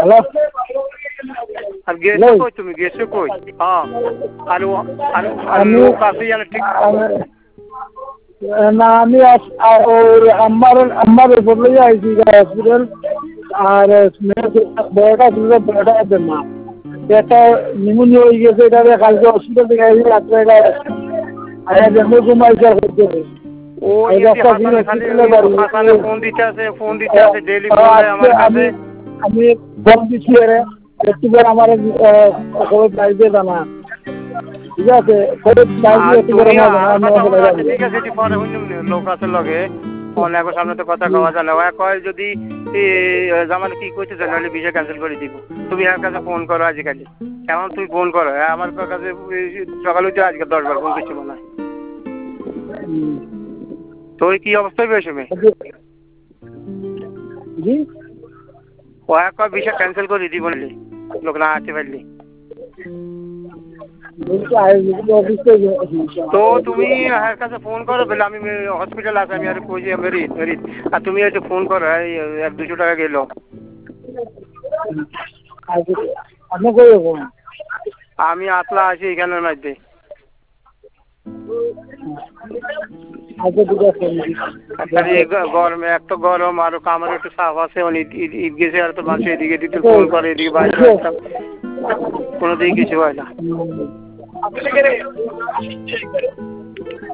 hello আর গেছো কই তুমি গেছো কই হ্যাঁ আর লোক আছে জানে ঠিক না আমি আমার বলে আইছি হসপিটাল আর বড়টা ছিল বড়টা মা একটা নিউমোনিয়া হয়ে গেছে এটা কালকে হসপিটাল থেকে আইছি রাত্রে ঘুমাইছে ও হাসানে ফোন দিতে আছে ডেইলি ফোন দেয় আমার কাছে আমি ফোন দিচ্ছি একটু করে আমার খবর চাইতে জানা ঠিক আছে ঠিক আছে পরে লোক আছে লগে ফোন এখন সামনে তো কথা কওয়া যায় না কয় যদি জামানে কি কইতে চাই নাহলে ভিসা ক্যান্সেল করে দিব তুমি এর কাছে ফোন করো আজকালি এমন তুমি ফোন করো আমার কাছে সকাল হইতে আজকে 10 বার ফোন করছি মনে হয় তো কি অবস্থায় পেয়েছো মেয়ে ও কয় ভিসা ক্যান্সেল করে দিব বললি লোক না আসতে পারলি তো তুমি এর কাছে ফোন করো বলে আমি হসপিটাল আছে আমি আর কই যে মেরিট আর তুমি এসে ফোন করো 100-200 টাকা গেল আমি আতলা আছি এখানের মধ্যে গরমে এত গরম আর কামার একটু সাফ আছে ঈদ গেছে আর তো মানুষ এদিকে দিতে ফোন করে এদিকে বাইরে কোনো দিকে কিছু হয় না